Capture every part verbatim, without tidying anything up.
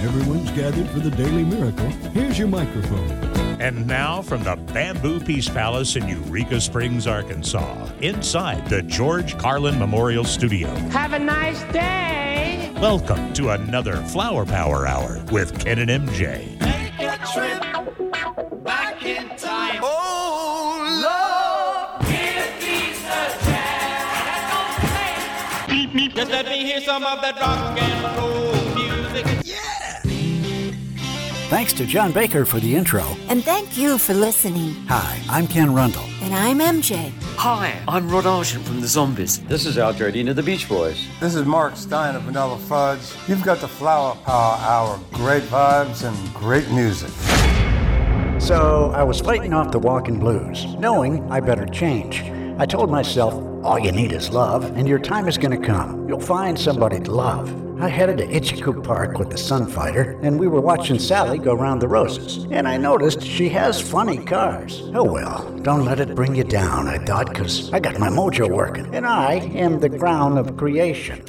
everyone's gathered for the Daily Miracle, here's your microphone. And now from the Bamboo Peace Palace in Eureka Springs, Arkansas, inside the George Carlin Memorial Studio. Have a nice day. Welcome to another Flower Power Hour with Ken and M J. Take a trip back in time. Oh, Lord, give me a chance. Beep, beep. Just let me hear some of that rock and roll music. Yeah. Thanks to John Baker for the intro. And thank you for listening. Hi, I'm Ken Rundle. And I'm M J. Hi, I'm Rod Argent from the Zombies. This is Al Jardine of the Beach Boys. This is Mark Stein of Vanilla Fudge. You've got the Flower Power Hour. Great vibes and great music. So I was fighting off the walking blues, knowing I better change. I told myself, all you need is love, and your time is going to come. You'll find somebody to love. I headed to Itchycoo Park with the Sunfighter, and we were watching Sally go round the roses. And I noticed she has funny cars. Oh well, don't let it bring you down, I thought, because I got my mojo working. And I am the crown of creation.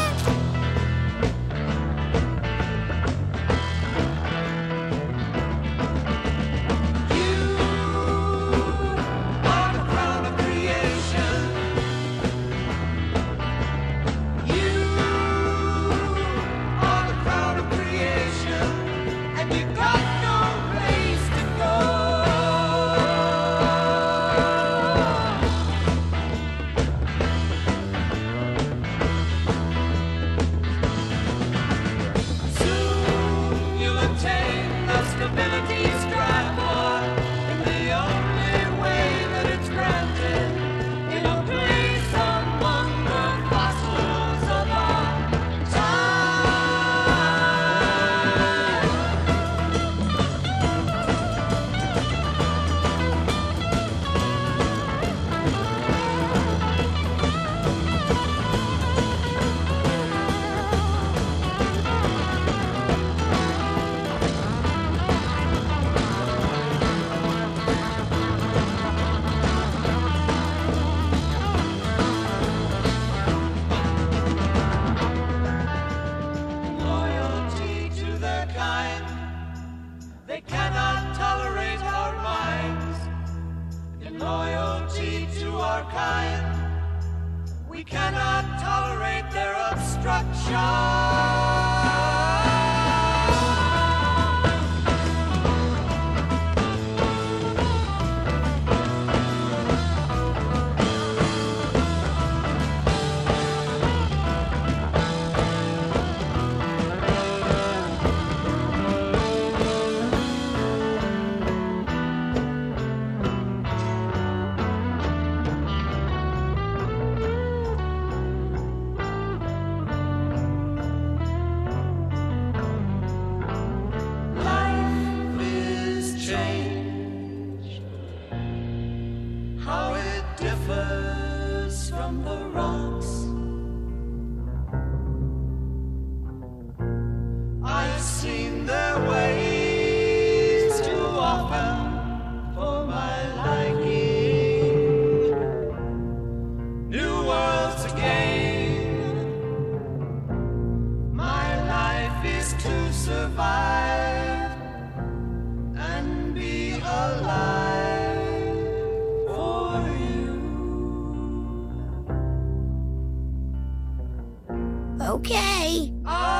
Okay.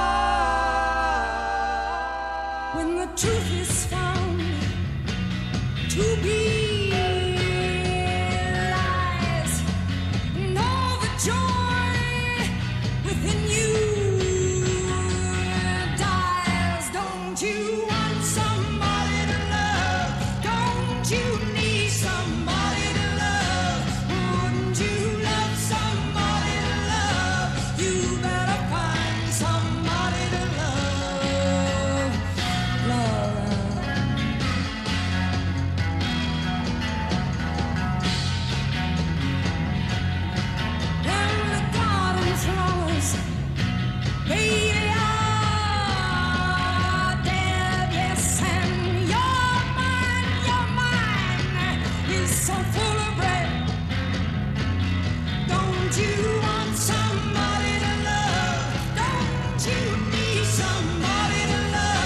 Ah, when the truth is found to be lies, and all the joy within you dies. Don't you want somebody to love? Don't you need somebody to love? Wouldn't you love somebody to love? You better find somebody to love, love. When the garden flowers, they are dead, yes, and your mind, your mind is so full of bread. Don't you want somebody to love? Don't you need somebody to love?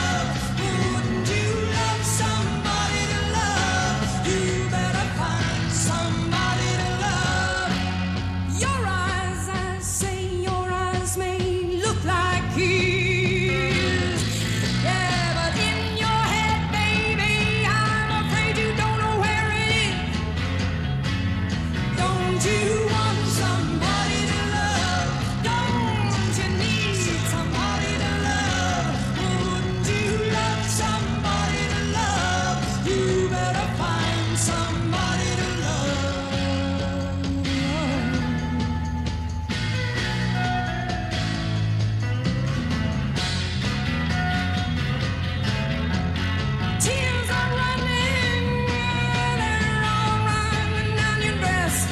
keys. Yeah, but in your head, baby, I'm afraid you don't know where it is. Don't you want somebody to love? Don't you need somebody to love? Wouldn't you love somebody to love? You better find somebody to love. Tears are running, they're all running down your dress.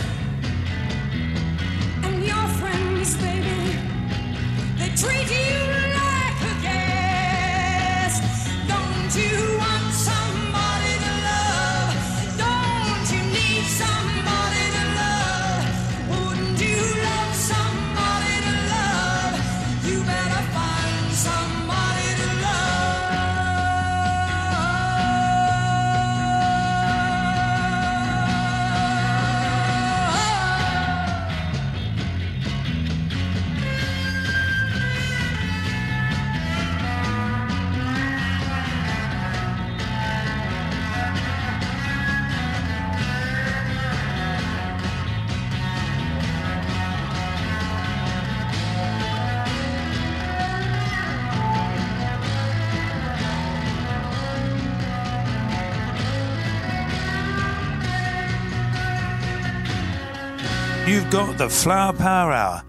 And your friends, baby, they treat you like a guest. Don't you want somebody to love? Don't you need somebody to love? Wouldn't you love somebody to love? You better find somebody to You've got the Flower Power Hour.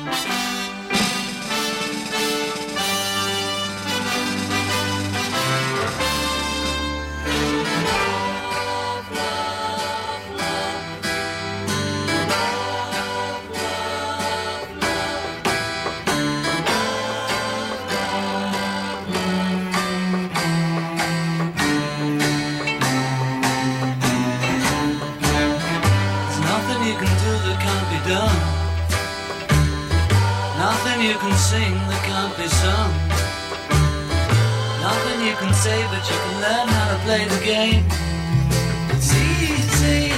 There's nothing you can do that can't be done. Nothing you can sing that can't be sung. Nothing you can say, but you can learn how to play the game. It's easy.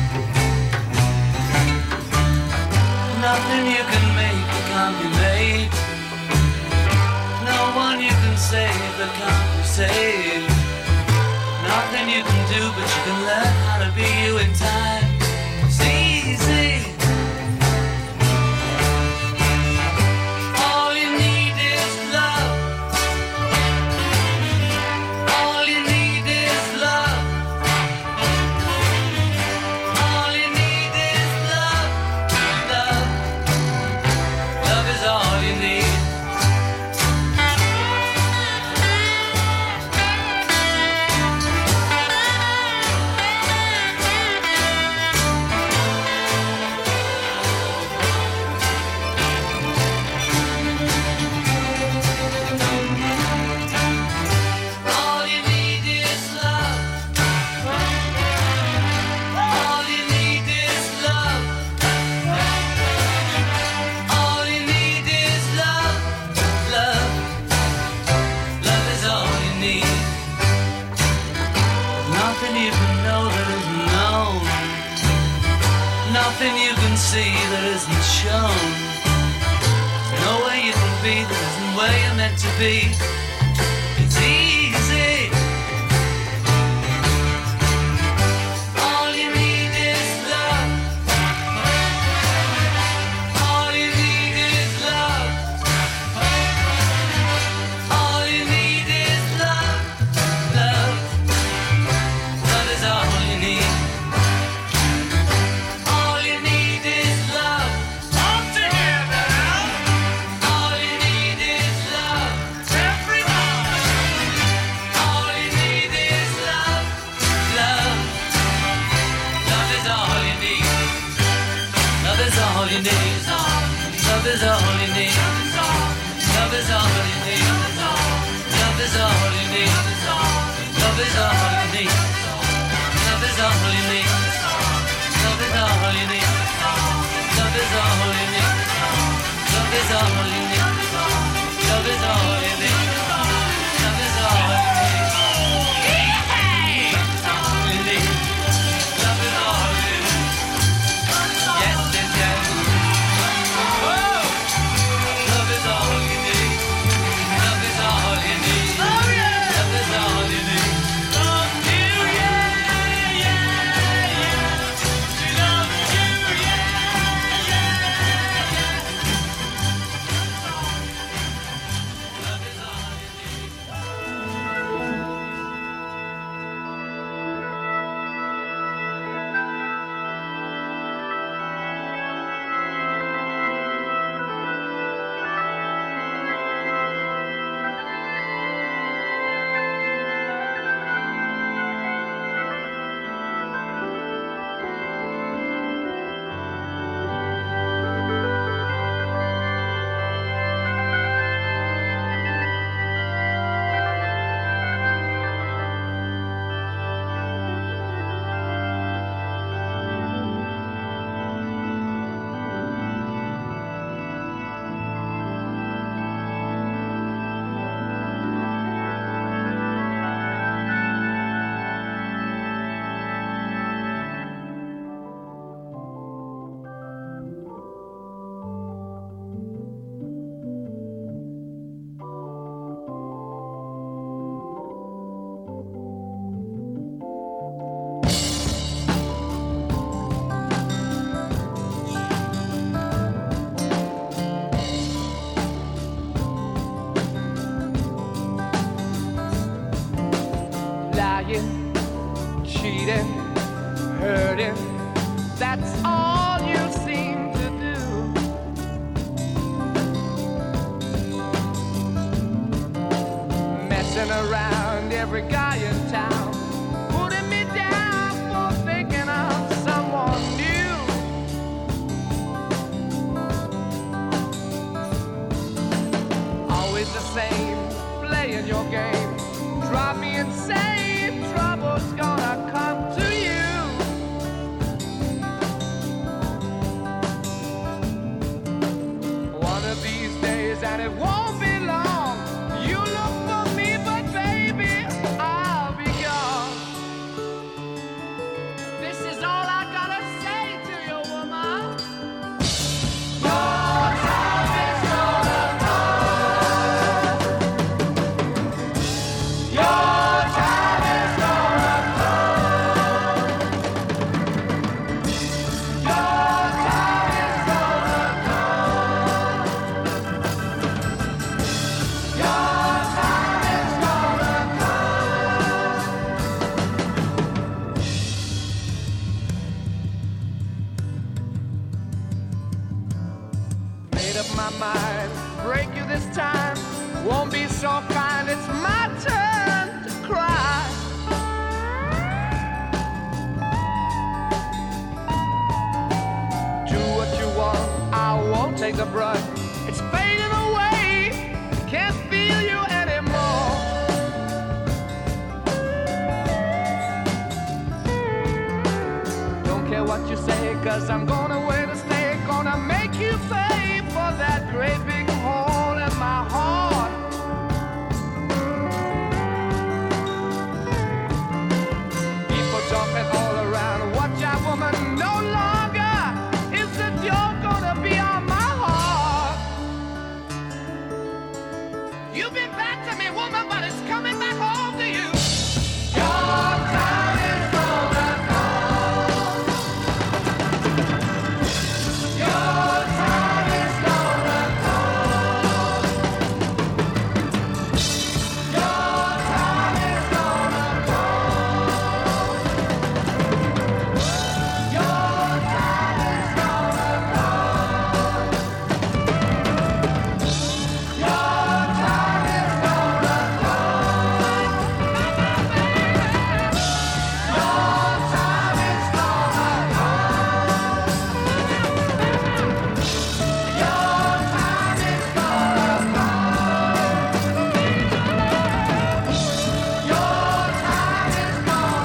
Nothing you can make that can't be made. No one you can save that can't be saved. Nothing you can do, but you can learn how to be you in time. It's easy. All you need is love. All you need is love. All you need is love. Love. Love is all you need. All you need is love. All you need is love. All you need is love. Love. Love is all you need. Nothing you can know that isn't known. Nothing you can see that isn't shown. There's no way you can be that isn't where you're meant to be. It's easy. All you need is love. All you need is love. All you need is love. Love. Love is all you need. All you need is love. All together. All you need is love. Everybody. All you need is love. Love. Love is all you need. Love is all you need. Love is all you need. Love is all you need. Love is all you need. Love is all you need. Love is all you need. Love is all you need. Love is all you need. Love is all you need. Love is all you need. Love is all you need. Yes, yes, yes. Whoa! Love is all you need. nagging, cheating, hurting. That's all you seem to do. Messing around every guy in town, putting me down for thinking of someone new. Always the same, playing your game. Drive me insane, trouble's gonna come to you. One of these days, and it won't be long, you look for me, but baby, I'll be gone. This is all I gotta say to you, woman. Your time is gonna come. Your time is gonna come. Your time is gonna come. Your time is gonna come. Made up my mind, break you this time. Won't be so kind, it's my turn to cry. Do what you want, I won't take the brunt. It's fading away, can't feel you anymore. Don't care what you say, cause I'm gonna wait to stay. Gonna make you pay for that great big hole in my heart. People talking all around, watch out woman, no longer is the joke gonna be on my heart. You've been back to me, woman, but it's coming back home to you. Your time is gonna come. Your time is gonna come. Your time is gonna come. Your time is gonna come. Your time is gonna come. Your time is gonna come. Your time is gonna come. Your time is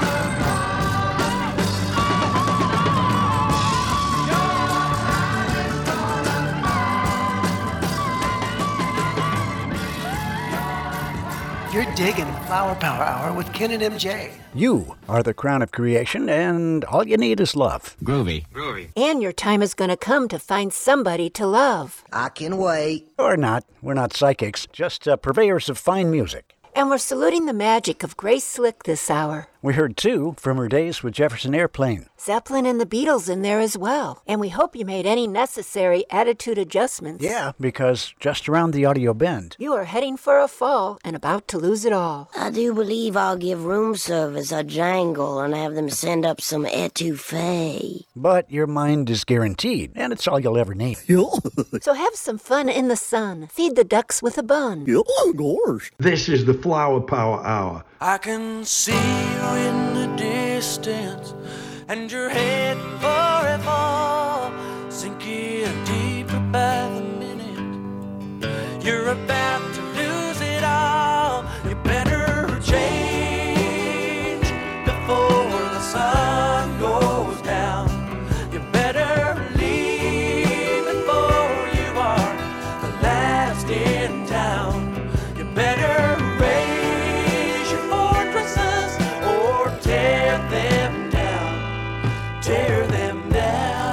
You're digging Flower Power Hour with Ken and M J. You are the crown of creation, and all you need is love. Groovy. Groovy. And your time is going to come to find somebody to love. I can wait. Or not. We're not psychics, just uh, purveyors of fine music. And we're saluting the magic of Grace Slick this hour. We heard, too, from her days with Jefferson Airplane. Zeppelin and the Beatles in there as well. And we hope you made any necessary attitude adjustments. Yeah, because just around the audio bend, You are heading for a fall and about to lose it all. I do believe I'll give room service a jangle and have them send up some etouffee. but your mind is guaranteed, and it's all you'll ever need. So have some fun in the sun. Feed the ducks with a bun. This is the Flower Power Hour. I can see you in the distance, and you're heading for a fall, sinking deeper by the minute. You're about to lose it all. You better change before the sun goes down. You better leave before you are the last in town. You better raise your fortresses or tear them down. Tear them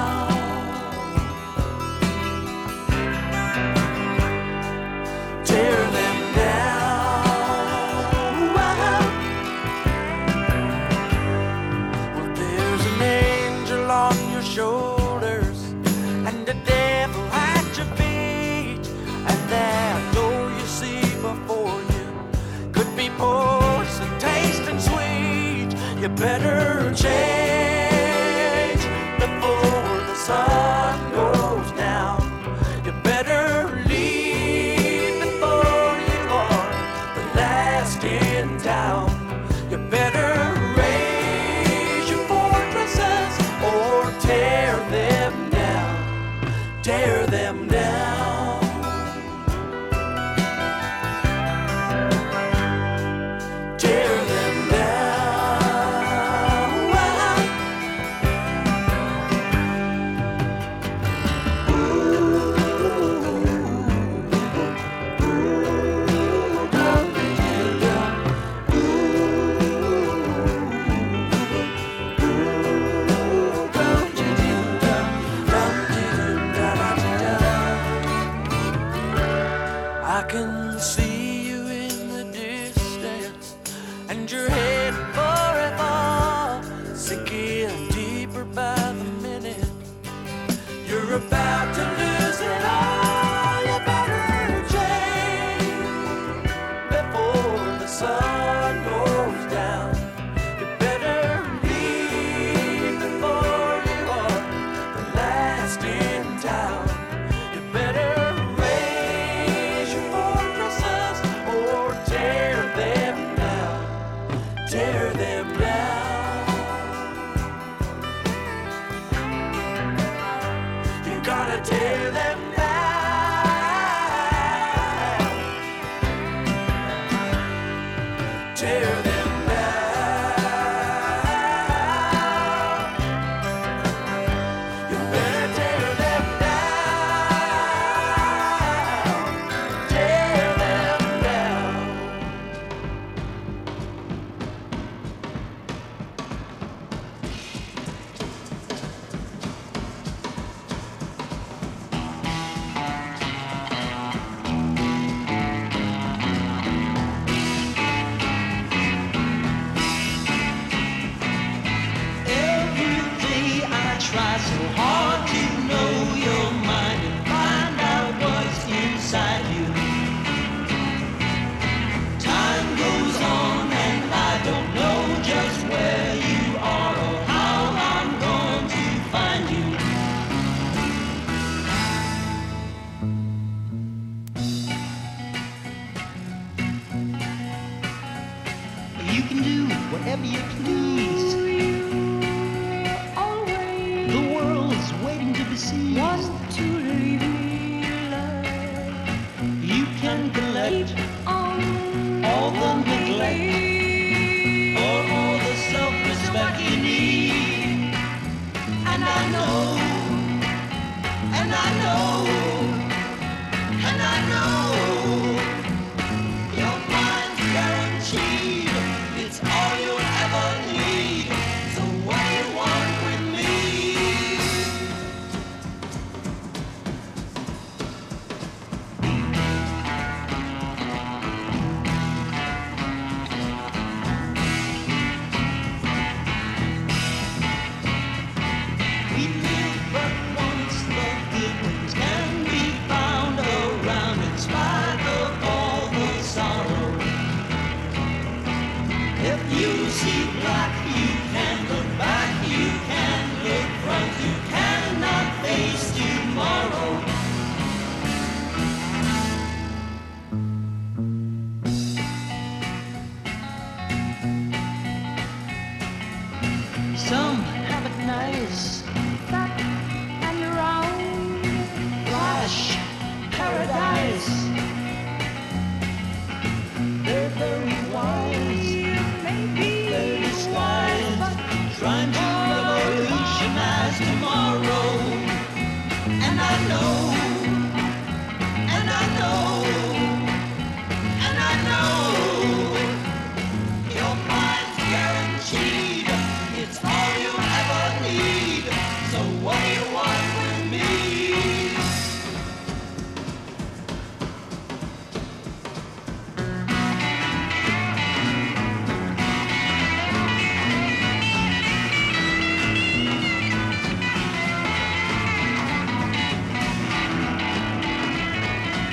down. Tear better change before the sun goes down. You better leave before you are the last in town. You better raise your fortresses or tear them down, tear them down. Tear them down. I can see you in the distance, and your head forever sinking deeper by the minute. You're about to lose it all. You better change before the sun goes down. You better leave before you are the last in town. You better raise your fortresses or tear them down, tear them down. You gotta tear them down, tear them down. You better tear them down, tear them down. Every day I try so hard to know your mind and find out what's inside you. Time goes on and I don't know just where you are or how I'm going to find you. You can do whatever you please. The world's waiting to be seized. Want to leave me alive. You can collect all the neglect or all the self-respect you need. And I know, and I know, and I know your mind's guaranteed. It's all you'll ever need. So what do you want with me? We live but once, the good ones can be found around in spite of all the sorrow. If you see black, you can look back, you can look front, you cannot face tomorrow. Some have it nice, fat and round, flash, paradise. They're very wise, they're disguised, trying to revolutionize tomorrow. And I know, and I know, and I know, your mind's guaranteed. It's all you ever need. So what do you want with me?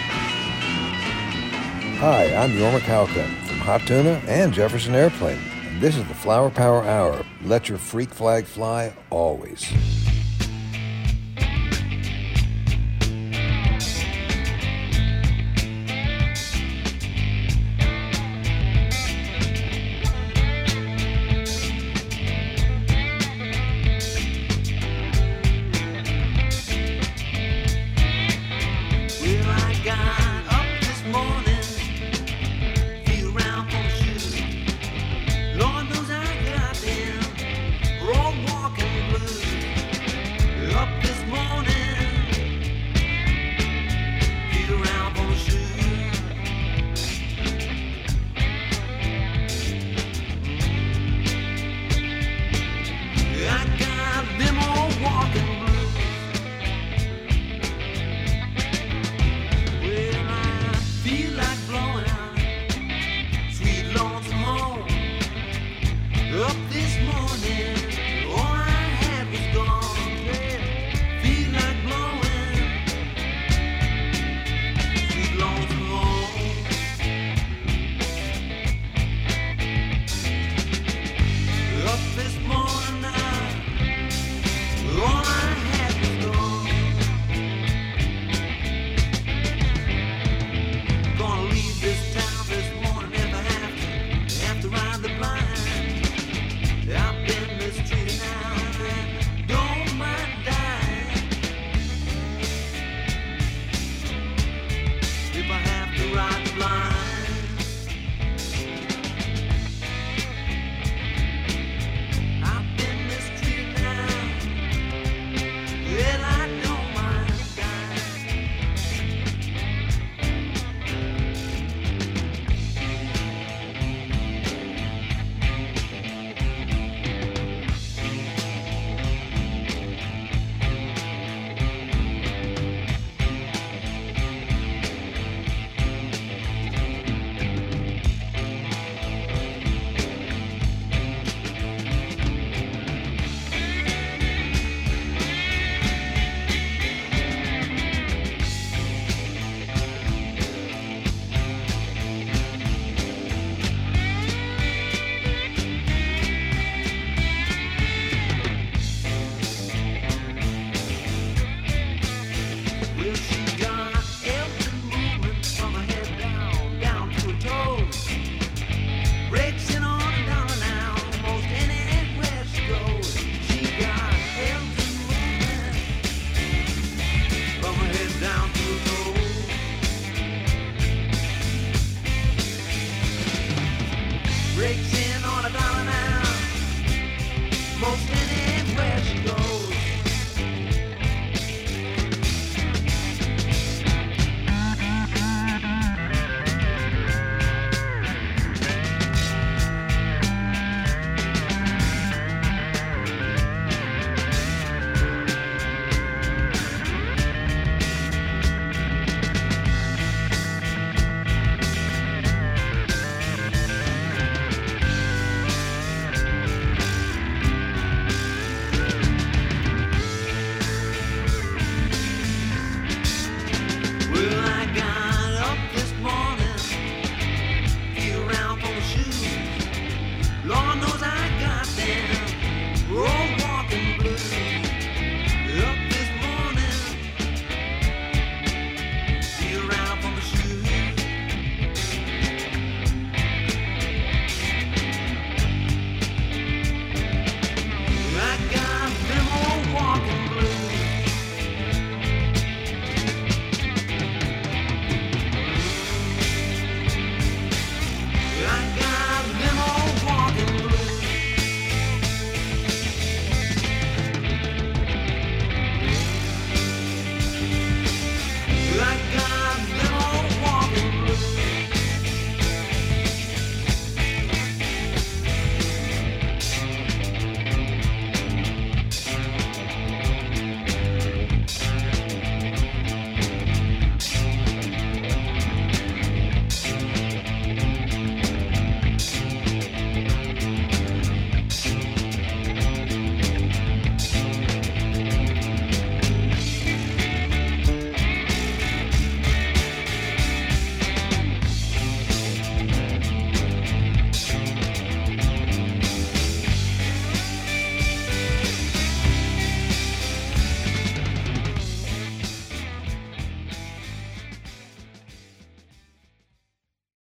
Hi, I'm Yorma Calcutt from Hot Tuna and Jefferson Airplane. This is the Flower Power Hour. Let your freak flag fly always.